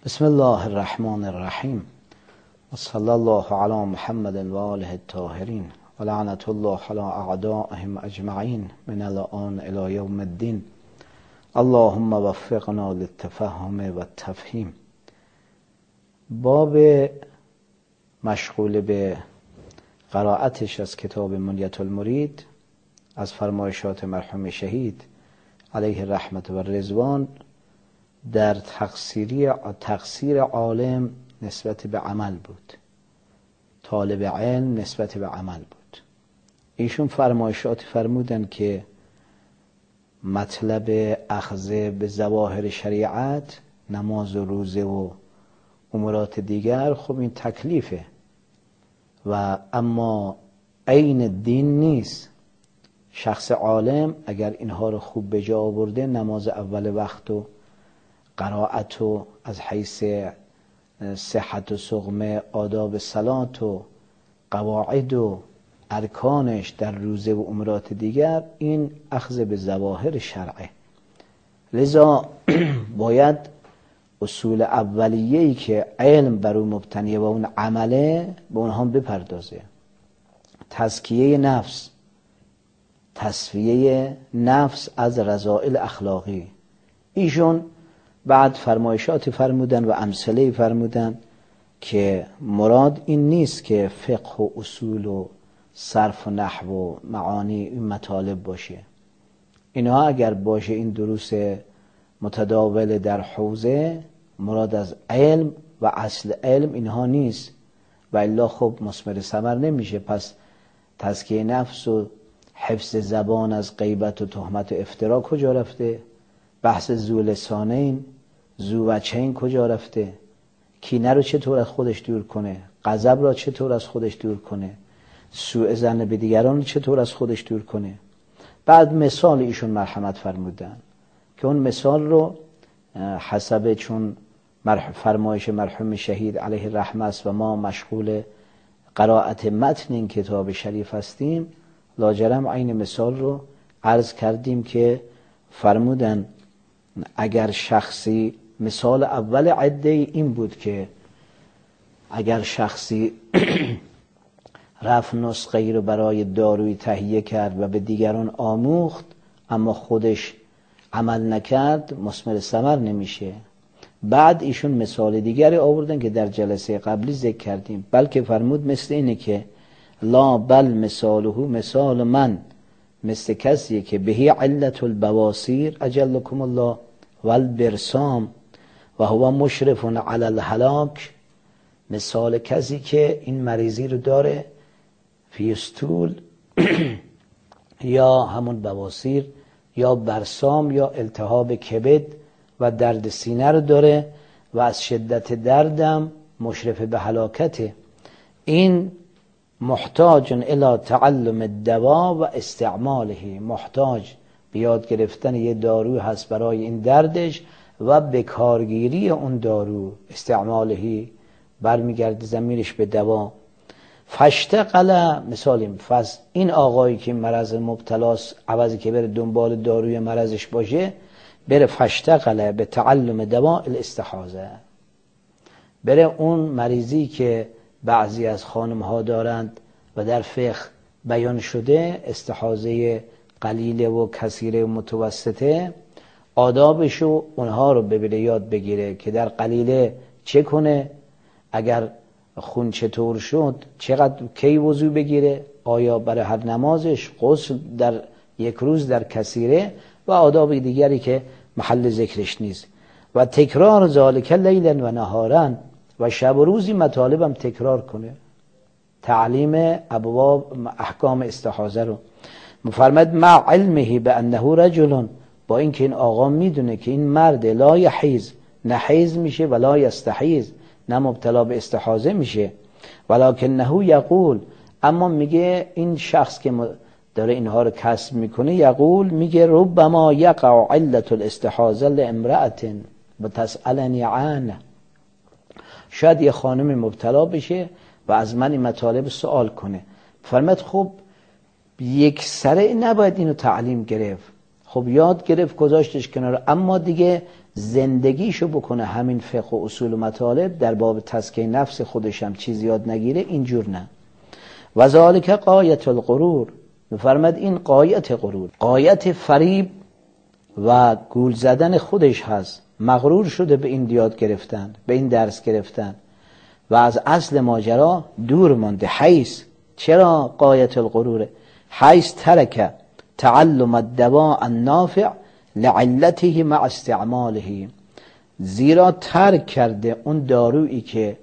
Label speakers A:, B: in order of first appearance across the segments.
A: بسم الله الرحمن الرحیم و صلی الله علی محمد و آله الطاهرین و لعنت الله علی اعدائهم اجمعین من الآن الی یوم الدین. اللهم وفقنا للتفهم و التفهیم. باب مشغول به قرائتش از کتاب منیة المرید از فرمایشات مرحوم شهید علیه رحمت و رضوان در تقصیر عالم نسبت به عمل بود، طالب علم نسبت به عمل بود. ایشون فرمایشاتی فرمودن که مطلب اخذ به ظواهر شریعت، نماز و روزه و امورات دیگر، خب این تکلیفه و اما عین دین نیست. شخص عالم اگر اینها رو خوب به جا آورده، نماز اول وقت و قرائت و از حیث صحت و سقم آداب صلات و قواعد و ارکانش در روزه و امورات دیگر، این اخذ به ظواهر شرعه. لذا باید اصول اولیه‌ای که علم بر اون مبتنیه و اون عمله، به اونها بپردازه. تزکیه نفس، تصفیه نفس از رذائل اخلاقی. ایشون بعد فرمایشات فرمودن و امثله فرمودن که مراد این نیست که فقه و اصول و صرف و نحو و معانی این مطالب باشه. اینها اگر باشه، این دروس متداول در حوزه، مراد از علم و اصل علم اینها نیست و الا خب مثمر ثمر نمیشه. پس تزکیه نفس و حفظ زبان از غیبت و تهمت و افترا کجا رفته؟ بحث ذو لسانین، ذو وجهین کجا رفته؟ کینه رو چطور از خودش دور کنه؟ غضب را چطور از خودش دور کنه؟ سوء ظن به دیگران رو چطور از خودش دور کنه؟ بعد مثال ایشون مرحمت فرمودن که اون مثال رو حسب چون فرمایش مرحوم شهید علیه رحمت است و ما مشغول قرائت متن این کتاب شریف هستیم، لاجرم عین مثال رو عرض کردیم که فرمودن اگر شخصی، مثال اول عده این بود که اگر شخصی رفت نسخه‌ای رو برای دارویی تهیه کرد و به دیگران آموخت اما خودش عمل نکرد، مثمر ثمر نمیشه. بعد ایشون مثال دیگری آوردن که در جلسه قبلی ذکر کردیم، بلکه فرمود مثل اینه که لا بل مثاله مثال من، مثل کسیه که بهی علت البواسیر اجلکم الله والبرسام و هو مشرف علی الهلاک. مثال کسی که این مریضی رو داره، فیستول یا همون بواسیر یا برسام یا التهاب کبد و درد سینه رو داره و از شدت دردم مشرف به هلاکته. این محتاج الی تعلم الدوا و استعماله، محتاج به یاد گرفتن یه دارو هست برای این دردش و به کارگیری اون دارو، استعمالهی برمیگرده زمیرش به دوا. فاشتغل، مثالیم فز این آقایی که مرض مبتلاست، عوضی که بره دنبال داروی مرضش باشه، بره فاشتغل به تعلم دوا الاستحاضه، بره اون مریضی که بعضی از خانم ها دارند و در فقه بیان شده، استحاضه قلیله و کثیره و متوسطه، آدابشو اونها رو ببره یاد بگیره که در قلیله چه کنه، اگر خون چطور شد چقدر کی وضو بگیره، آیا برای هر نمازش، غسل در یک روز در کثیره و آداب دیگری که محل ذکرش نیست. و تکرار ذالک لیلا و نهارا، و شب و روزی مطالبم تکرار کنه، تعلیم ابواب احکام استحاضه رو. مفرمد مع علمه به انه رجل، با اینکه این آقا میدونه که این مرد لا یحیز، نه حیز میشه ولا یستحیز، نه مبتلا به استحاضه میشه، ولکنه یقول، اما میگه این شخص که داره اینها رو کسب میکنه، یقول میگه ربما یقع علت الاستحاضه لامرأة بتسألنی عنه، شاید یه خانم مبتلا بشه و از من این مطالب سوال کنه. فرمد خب یک سره نباید اینو تعلیم گرفت. خب یاد گرفت گذاشتش کنار، اما دیگه زندگیشو بکنه همین فقه و اصول و مطالب در باب تزکیه نفس خودش هم چیز یاد نگیره، اینجور نه. و ذالک غایت الغرور، میفرماد این غایت غرور، غایت فریب و گول زدن خودش هست. مغرور شده به این یاد گرفتن، به این درس گرفتن و از اصل ماجرا دور مانده. حیث، چرا غایت الغروره؟ حیث ترک تعلم الدواء النافع لعلته مع استعماله، زیرا ترک کرده اون دارویی که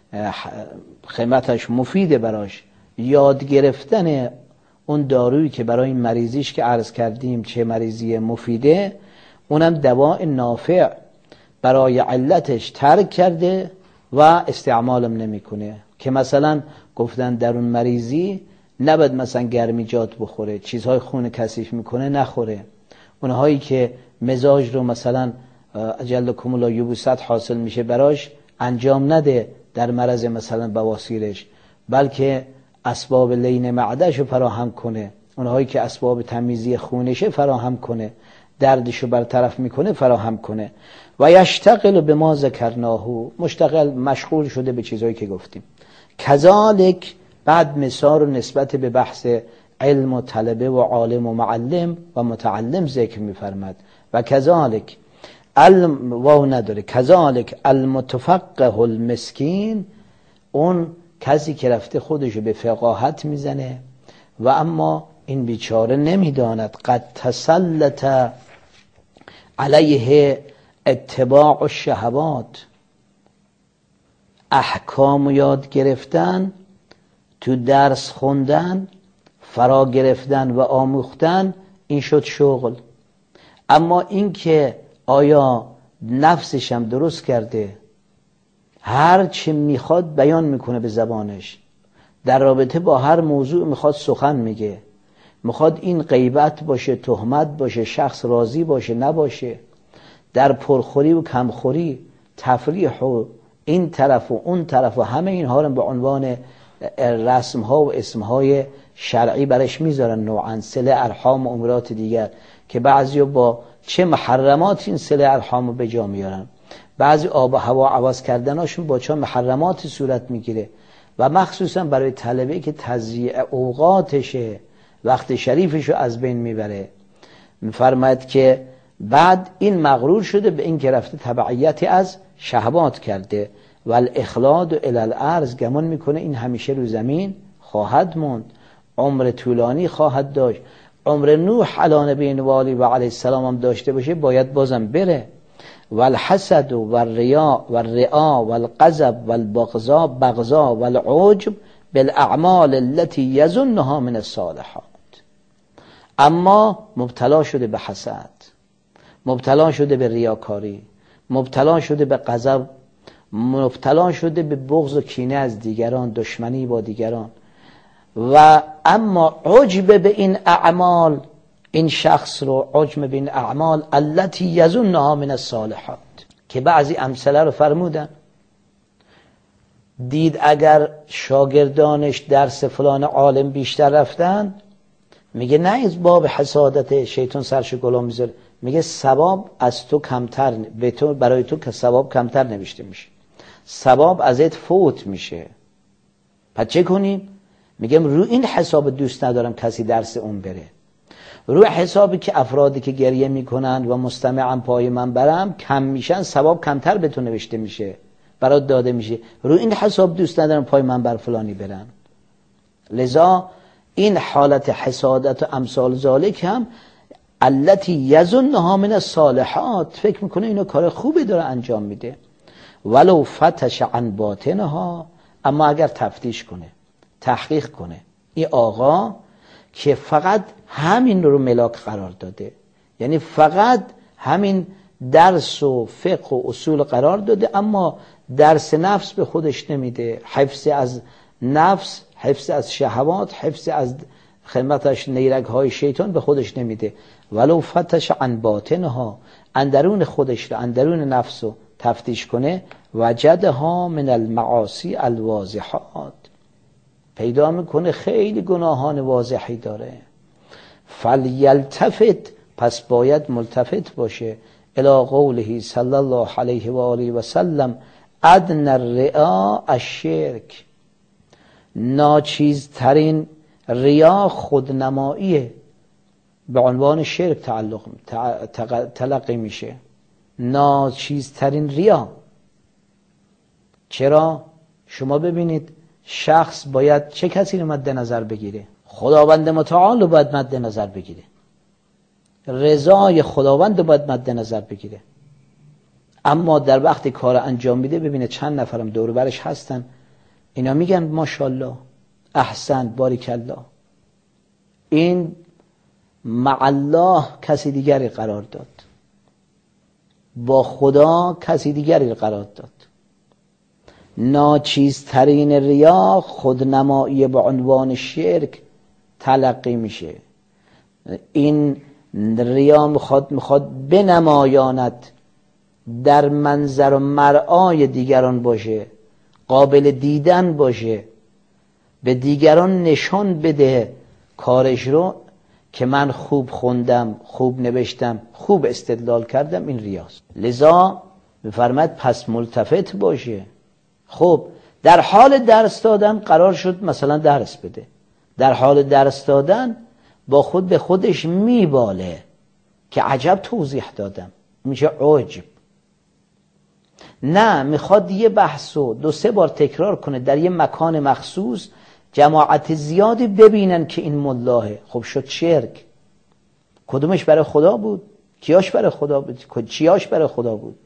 A: قیمتش مفیده براش، یاد گرفتن اون دارویی که برای این مریضیش که عرض کردیم چه مریضی مفیده، اونم دواء نافع برای علتش ترک کرده و استعمالم نمیکنه. که مثلا گفتن در اون مریضی نباید مثلا گرمیجات بخوره، چیزهای خون کثیف میکنه نخوره، اونهایی که مزاج رو مثلا اجلکم الله یبوست حاصل میشه براش انجام نده در مرض مثلا بواسیرش، بلکه اسباب لین معدهش رو فراهم کنه، اونهایی که اسباب تمیزی خونشه فراهم کنه، دردشو برطرف میکنه فراهم کنه. و یشتغل به ما ذکرناه، مشتغل مشغول شده به چیزهایی که گفتیم. کذالک، بعد مثال رو نسبت به بحث علم و طلبه و عالم و معلم و متعلم ذکر میفرماد. و کذالک واو نداره، کذالک المتفقه المسکین، اون کسی که رفته خودشو به فقاهت میزنه و اما این بیچاره نمیداند، قد تسلط علیه اتباع الشهوات، احکام یاد گرفتن، تو درس خوندن، فرا گرفتن و آموختن، این شد شغل. اما این که آیا نفسش هم درست کرده، هر چی میخواد بیان میکنه به زبانش، در رابطه با هر موضوع میخواد سخن میگه، میخواد این غیبت باشه، تهمت باشه، شخص راضی باشه نباشه، در پرخوری و کمخوری، تفریح و این طرف و اون طرف و همه اینها رو به عنوان رسم ها و اسم های شرعی برش میذارن، نوعا صله ارحام و امورات دیگر که بعضی با چه محرمات این صله ارحام رو به جا میارن، بعضی آب و هوا عوض کردناشون با چه محرماتی صورت میگیره. و مخصوصا برای طلبه که تضییع اوقاتشه، وقت شریفشو از بین میبره، میفرماید که بعد این مغرور شده به این که رفته تبعیتی از شهوات کرده و الاخلاد الی الارض، گمان میکنه این همیشه رو زمین خواهد موند، عمر طولانی خواهد داشت، عمر نوح علی نبی و علیه السلام هم داشته باشه باید بازم بره. و الحسد و الریا و الرعا و الغضب و البغضاء و العجب بالاعمال التي یظنها من الصالحات، اما مبتلا شده به حسد، مبتلا شده به ریاکاری، مبتلا شده به غضب، مبتلا شده به بغض و کینه از دیگران، دشمنی با دیگران. و اما عجب به این اعمال، این شخص رو عجب به این اعمال التي یظنها من الصالحات، که بعضی امثله رو فرمودن، دید اگر شاگردانش درس فلان عالم بیشتر رفتن، میگه نه از باب حسادت شیطان سرش گلا میذاره، میگه ثواب از تو کمتر، به تو برای تو که ثواب کمتر نوشته میشه، ثواب ازت فوت میشه. پس چه کنیم؟ میگم رو این حساب دوست ندارم کسی درس اون بره، رو حسابی که افرادی که گریه میکنن و مستمعن پای من برم کم میشن، ثواب کمتر به تو نوشته میشه، برات داده میشه، رو این حساب دوست ندارم پای من بر فلانی برن. لذا این حالت حسادت و امثال ذالک هم التي یظنها من الصالحات، فکر میکنه اینو کار خوبی داره انجام میده. ولو فتش عن باطنها، اما اگر تفتیش کنه، تحقیق کنه، این آقا که فقط همین رو ملاک قرار داده، یعنی فقط همین درس و فقه و اصول قرار داده، اما درس نفس به خودش نمیده، حفظ از نفس، حفظ از شهوات، حفظ از خدمتش نیرگ های شیطان به خودش نمیده. ولو فتش عن باطنها، اندرون خودش رو، اندرون نفس رو تفتیش کنه، وجدها من المعاصی الواضحات، پیدا میکنه خیلی گناهان واضحی داره. فلیلتفت پس باید ملتفت باشه الی قوله صلی الله علیه و آله و سلم ادنی الریا الشرک. ناچیزترین ریا خودنماییه، به عنوان شرک تلقی میشه. ناچیزترین ریا. چرا؟ شما ببینید شخص باید چه کسی رو مد نظر بگیره؟ خداوند متعال رو باید مد نظر بگیره، رضای خداوند رو باید مد نظر بگیره. اما در وقتی کار انجام میده ببینه چند نفرم دور و برش هستن، اینا میگن ماشاءالله، احسن، باریکالله. این مع الله کسی دیگری قرار داد، با خدا کسی دیگری قرار داد. ناچیزترین ریا خودنمایی به عنوان شرک تلقی میشه. این ریا میخواد بنمایاند، در منظر و مرآی دیگران باشه، قابل دیدن باشه، به دیگران نشان بده کارش رو که من خوب خوندم، خوب نوشتم، خوب استدلال کردم. این ریاست. لذا میفرماید پس ملتفت باشه. خب در حال درس دادن قرار شد مثلا درس بده، در حال درس دادن با خود به خودش میباله که عجب توضیح دادم، میشه عجب. نه، میخواد یه بحثو 2-3 بار تکرار کنه در یه مکان مخصوص، جماعت زیادی ببینن که این ملاه. خب شد شرک. کدومش برای خدا بود؟ کیاش برای خدا بود؟ چیاش برای خدا بود؟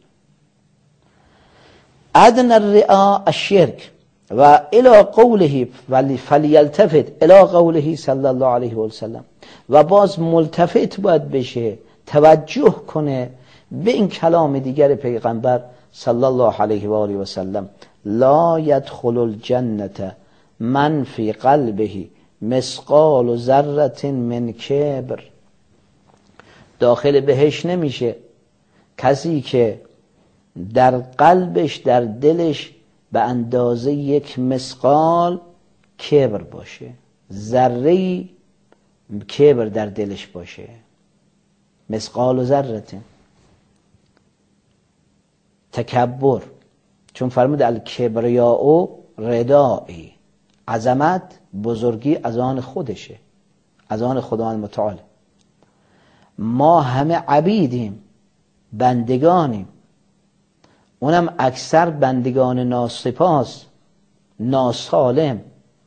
A: ادنی الریا الشرک و الی قوله فلیلتفت الی قوله صلی الله علیه و سلم. و باز ملتفت باید بشه، توجه کنه به این کلام دیگر پیغمبر صلی الله علیه و آله و سلم: لا يدخل الجنة من فی قلبه مثقال ذره من کبر. داخل بهش نمیشه کسی که در قلبش، در دلش به اندازه 1 مثقال کبر باشه، ذره‌ای کبر در دلش باشه. مثقال ذره تکبر. چون فرمود الکبریاء ردائی، عظمت، بزرگی از آن خودشه، از آن خداوند متعال. ما همه عبیدیم، بندگانیم، اونم اکثر بندگان ناسپاس، ناسالم،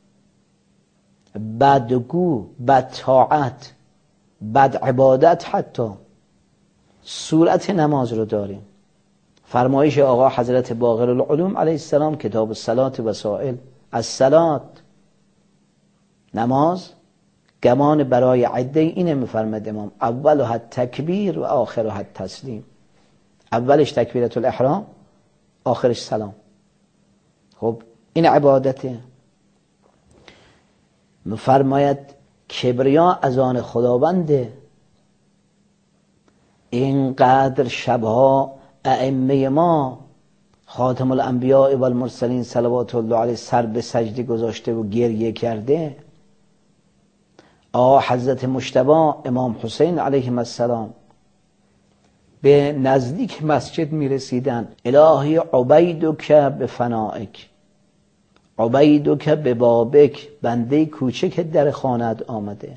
A: بدگو، بدطاعت، بد عبادت. حتی صورت نماز رو داریم. فرمایش آقا حضرت باقر العلوم علیه السلام کتاب الصلاة وسائل: الصلاة، نماز، گمان برای عده اینه میفرماد امام: اولها تکبیر و آخرها تسلیم. اولش تکبیرت الاحرام، آخرش سلام. خب این عبادته. میفرماید کبریا از آن خداونده. اینقدر شبها ائمه ما خاتم الانبیاء و المرسلین صلوات الله علیه سر به سجده گذاشته و گریه کرده. حضرت مجتبی امام حسین علیه السلام به نزدیک مسجد می رسیدن: الهی عبیدک بفنائک، عبیدک ببابک، بنده کوچک در خانه‌ات آمده.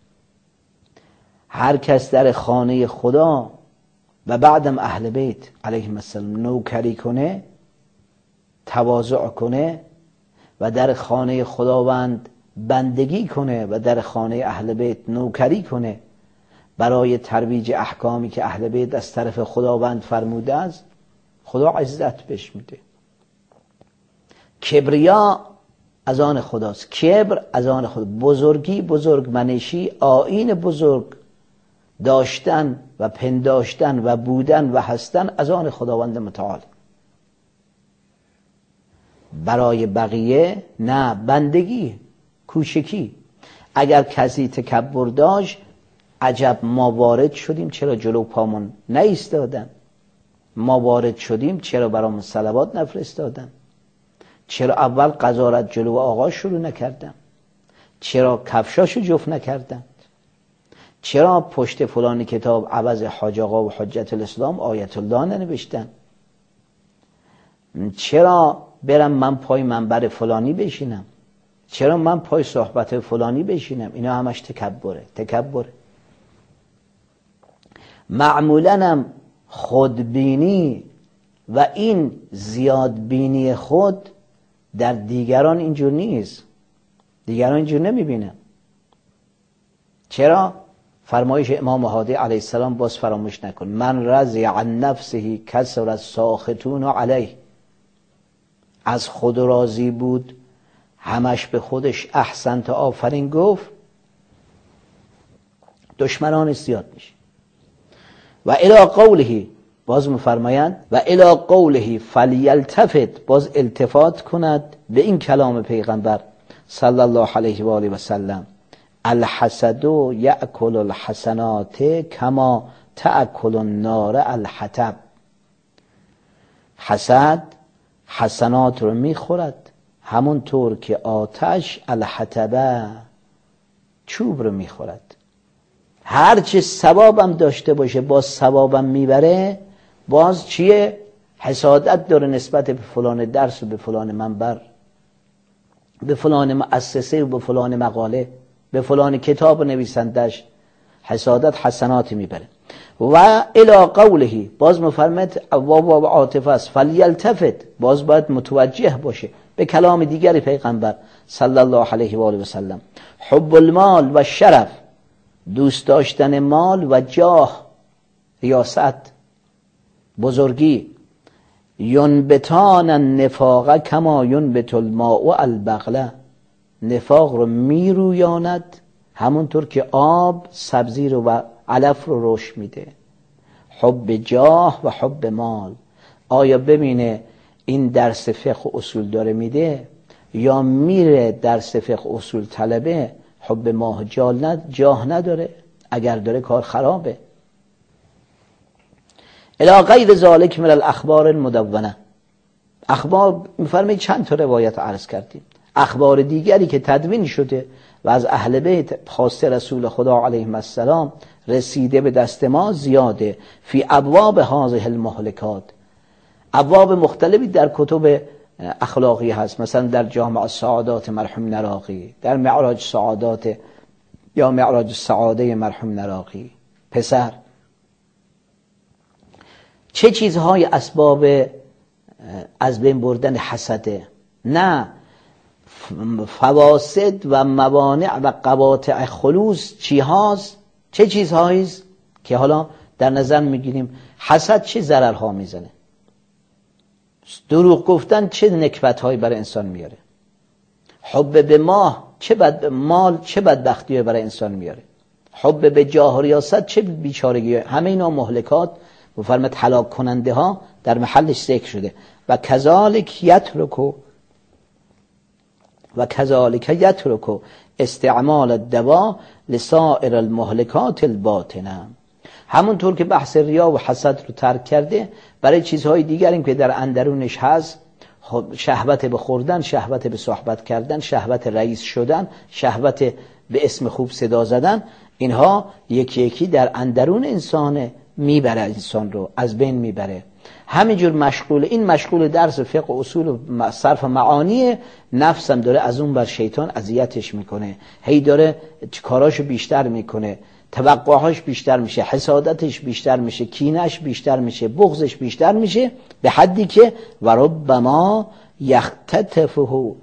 A: هر کس در خانه خدا و بعدم اهل بیت علیهم السلام نوکری کنه، تواضع کنه و در خانه خداوند بندگی کنه و در خانه اهل بیت نوکری کنه برای ترویج احکامی که اهل بیت از طرف خداوند فرموده است، خدا عزت بهش میده. کبریا از آن خداست. کبر از آن خدا. بزرگی، بزرگمنشی، آیین بزرگ داشتن و پنداشتن و بودن و هستن از آن خداوند متعال. برای بقیه نه، بندگی، کوچکی. اگر کسی تکبر داشت، عجب ما وارد شدیم چرا جلو پامون نایستادن؟ ما وارد شدیم چرا برامون صلوات نفرستادن؟ چرا اول قضاوت جلو آقا شروع نکردن؟ چرا کفشاشو جفت نکردن؟ چرا پشت فلان کتاب عوض حاج آقا و حجت الاسلام آیت الله ننوشتن؟ چرا برم من پای منبر فلانی بشینم؟ چرا من پای صحبت فلانی بشینم؟ اینا همش تکبره. معمولاً هم خودبینی و این زیادبینی خود در دیگران اینجور نیست. دیگران اینجور نمیبینن. چرا؟ فرمایش امام هادی علیه السلام باز فراموش نکن، من رضی عن نفسه کسر الساخطون علیه. از خود راضی بود همش به خودش احسنت آفرین گفت، دشمنانش زیاد میشه. و الی قوله، باز میفرمایند و الی قوله فلیلتفت، باز التفات کند به این کلام پیغمبر صلی الله علیه و آله و سلم، الحسد یأکل الحسنات کما تأکل النار الحطب. حسد حسنات رو میخورد همونطور که آتش الحطب چوب رو میخورد. هرچه ثوابم داشته باشه باز ثوابم میبره، باز چیه؟ حسادت داره نسبت به فلان درس و به فلان منبر، به فلان مؤسسه و به فلان مقاله، به فلان کتاب نویسندش. حسادت حسناتی میبره. و الی قوله، باز مفرمت و عاطفه است، فلیلتفت، باز باید متوجه باشه به کلام دیگری پیغمبر صلی الله علیه و آله و سلم، حب المال و شرف، دوست داشتن مال و جاه، ریاست، بزرگی، ینبتان النفاق کما ینبت الماء البقله، نفاق رو میرویاند همونطور که آب سبزی رو و علف رو رشد میده. حب جاه و حب مال. آیا ببینه این درس فقه و اصول داره میده یا میره درس فقه و اصول طلبه؟ حب ماه جاه نداره، اگر داره کار خرابه. الی غیر ذالک من الاخبار المدونه. اخبار میفرمایید چند تا روایت عرض کردیم، اخبار دیگری که تدوین شده و از اهل بیت خاص رسول خدا علیهم السلام رسیده به دست ما زیاده. فی ابواب هذه المهلکات، ابواب مختلفی در کتب اخلاقی هست، مثلا در جامع السعادات مرحوم نراقی، در معراج سعادات یا معراج السعاده مرحوم نراقی. پسر، چه چیزهای اسباب از بین بردن حسده؟ نه، فواسد و موانع و قواطع خلوص چی هاست؟ چه چیزهاییست که حالا در نظر میگیریم؟ حسد چه ضررها میزنه؟ دروغ گفتن چه نکبتهایی برای انسان میاره؟ حب به مال چه بدبختی برای انسان میاره؟ حب به جاه و ریاست چه بیچارگی؟ همه اینا مهلکات و فرمت هلاک کننده ها در محلش ذکر شده. و کذالک یترک استعمال الدوا لسائر المهلکات الباطنه. همونطور که بحث ریا و حسد رو ترک کرده، برای چیزهای دیگریم که در اندرونش هست، شهوت به خوردن، شهوت به صحبت کردن، شهوت رئیس شدن، شهوت به اسم خوب صدا زدن، اینها یکی یکی در اندرون انسانه، میبره انسان رو از بین میبره. همینجور مشغول درس فقه و اصول و صرف معانی، نفسم داره از اون بر شیطان اذیتش میکنه، هی داره کاراشو بیشتر میکنه، توقعهاش بیشتر میشه، حسادتش بیشتر میشه، کینش بیشتر میشه، بغضش بیشتر میشه، به حدی که و ربما یختطفه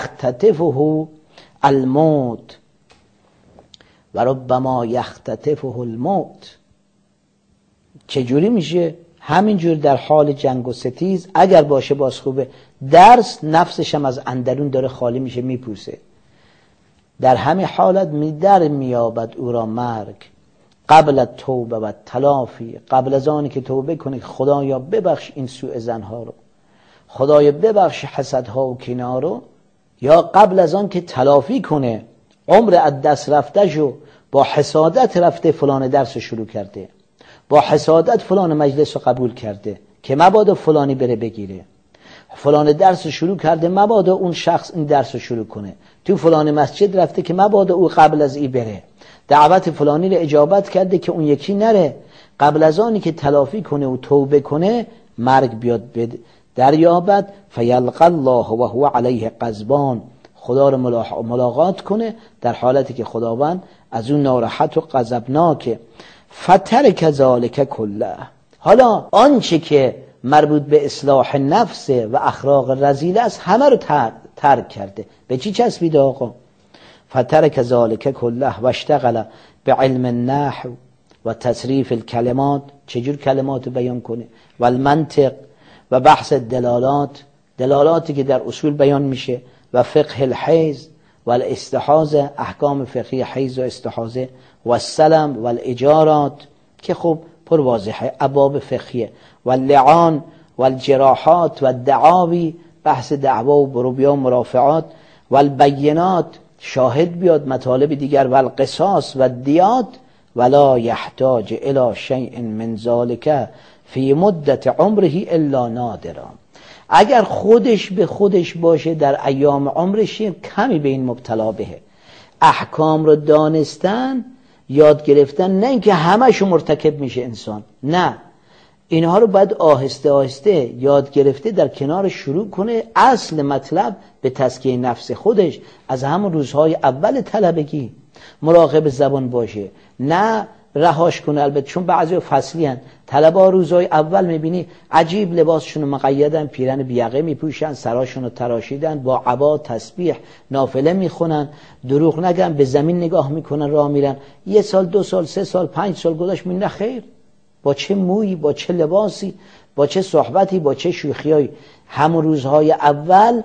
A: الموت، و ربما یختطفه الموت. چجوری میشه؟ همینجور در حال جنگ و ستیز اگر باشه باز خوبه، درس نفسشم از اندرون داره خالی میشه، میپوسه. در همین حالت در میابد او را مرگ، قبل توبه و تلافی، قبل از آنی که توبه کنه خدایا ببخش این سوء زنها رو، خدایا ببخش حسدها و کینه رو، یا قبل از آن که تلافی کنه عمر از دست رفته جو، با حسادت رفته فلان درس شروع کرده، با حسادت فلان مجلس رو قبول کرده که مبادا فلانی بره بگیره. فلان درس شروع کرده مبادا اون شخص این درس رو شروع کنه، تو فلان مسجد رفته که مبادا او قبل از این بره، دعوت فلانی رو اجابت کرده که اون یکی نره، قبل از آنی که تلافی کنه و توبه کنه مرگ بیاد دریابد، فیلقى الله و هو علیه غضبان، خدا رو ملاقات کنه در حالتی که خداوند از اون ناراحت و غضبناکه. فترک ذلک کله، حالا آنچه که مربوط به اصلاح نفس و اخلاق رذیله است همه رو ترک کرده. به چی چسبیده آقا؟ فترک ذلک کله و اشتغل به علم النحو و تصریف الکلمات، چجور کلمات بیان کنه، و المنطق و بحث دلالاتی که در اصول بیان میشه، و فقه الحیض و الاستحاضه، احکام فقهی حیض و استحاضه، و السلم و الاجارات که خب پر واضحه ابواب فقهیه، و اللعان و الجراحات و الدعاوی، بحث دعوا و بروبیا و مرافعات، و البینات، شاهد بیاد، مطالب دیگر، و القصاص و الدیات، ولا یحتاج الی شیء من ذلک فی مدت عمره الا نادرا. اگر خودش به خودش باشه در ایام عمرش کمی به این مبتلا بهه. احکام رو دانستن، یاد گرفتن، نه اینکه همه‌شو مرتکب میشه انسان، نه، اینها رو باید آهسته آهسته یاد گرفته در کنار شروع کنه. اصل مطلب به تزکیه نفس خودش از همون روزهای اول طلبگی مراقب زبان باشه، نه رهاش کنه. البته چون بعضی فصلی هن، طلبا روزهای اول میبینی عجیب لباسشون مقیدن، پیرن بیعقه میپوشن، سراشون رو تراشیدن، با عبا تسبیح نافله میخونن، دروغ نگن، به زمین نگاه میکنن، راه میرن. 1 سال 2 سال 3 سال 5 سال گذشت، میبینی خیر، با چه مویی، با چه لباسی، با چه صحبتی، با چه شوخیایی. همون روزهای اول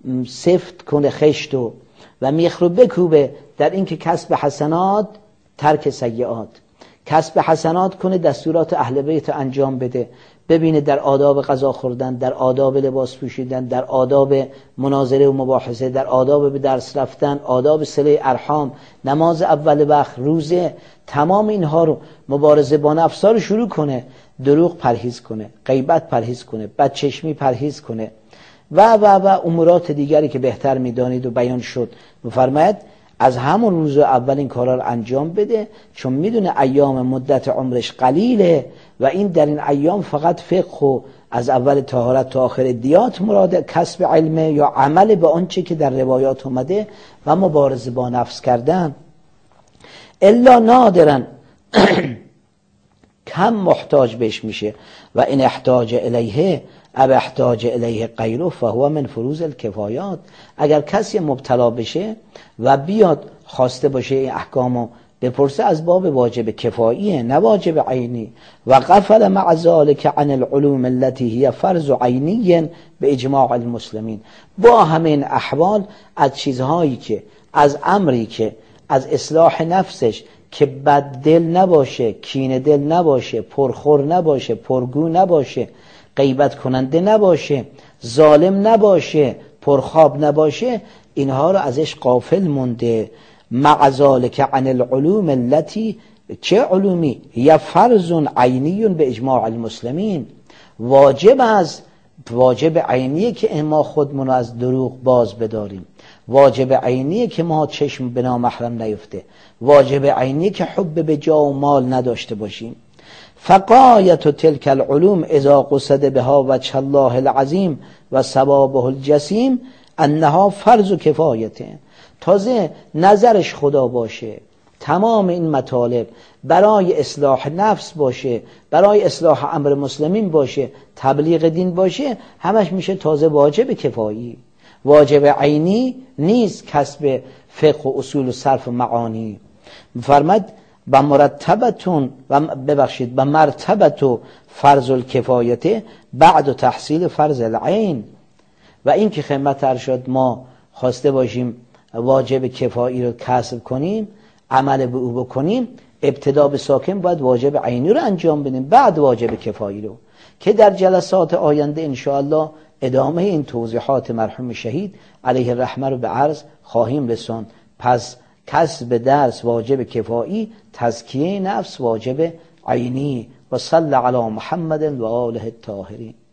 A: سفت کنه خشتو و میخ رو بکوبه در اینکه کسب حسنات ترک سیئات، کسب حسنات کنه، دستورات اهل بیت انجام بده، ببینه در آداب غذا خوردن، در آداب لباس پوشیدن، در آداب مناظره و مباحثه، در آداب به درس رفتن، آداب صله ارحام، نماز اول وقت، روزه، تمام اینها رو مبارزه با نفسا رو شروع کنه. دروغ پرهیز کنه، غیبت پرهیز کنه، بدچشمی پرهیز کنه و امورات دیگری که بهتر میدانید و بیان شد. میفرماید از همون روز اول این کارا رو انجام بده، چون میدونه ایام مدت عمرش قلیله و این در این ایام فقط فقه و از اول طهارت تا آخر دیات مراد کسب علمه یا عمل به آنچه که در روایات اومده و مبارزه با نفس کردن. الا نادرا کم محتاج بهش میشه، و این احتاج الیه او احتاج الیه غیره فهو من فروض الکفایات. اگر کسی مبتلا بشه و بیاد خواسته باشه این احکامو بپرسه، از باب واجب کفاییه نه واجب عینی. و غفل مع ذلك عن العلوم التي هي فرض عینی به اجماع المسلمین. با همین احوال از چیزهایی که از امری که از اصلاح نفسش که بد دل نباشه، کین دل نباشه، پرخور نباشه، پرگو نباشه، غیبت کننده نباشه، ظالم نباشه، پرخواب نباشه، اینها رو ازش غافل مونده. مع ذلك عن العلوم التي، چه علومی؟ یا فرض عینی به اجماع المسلمین، واجب از واجب عینیه که ما خودمون از دروغ باز بداریم، واجب عینیه که ما چشم به نامحرم نیفته، واجب عینیه که حب به جا و مال نداشته باشیم. فقایت تلک العلوم اذا قصد بها وجه الله العظیم و ثوابه الجسیم انها فرض و کفایته. تازه نظرش خدا باشه، تمام این مطالب برای اصلاح نفس باشه، برای اصلاح امر مسلمین باشه، تبلیغ دین باشه، همش میشه تازه واجب کفایی. واجب عینی نیست کسب فقه و اصول و صرف و معانی. فرمد و مرتبتون و ببخشید و مرتبت فرض الکفایته بعد تحصیل فرض العین. و این که خدمت ارشاد ما خواسته باشیم واجب کفایی رو کسب کنیم، عمل به او بکنیم، ابتدا به ساکن باید واجب عینی رو انجام بدیم، بعد واجب کفایی رو، که در جلسات آینده انشاءالله ادامه این توضیحات مرحوم شهید علیه الرحمه رو به عرض خواهیم رساند. پس کسب درس واجب کفایی، تزکیه نفس واجب عینی. و صلی علی محمد و آله الطاهرین.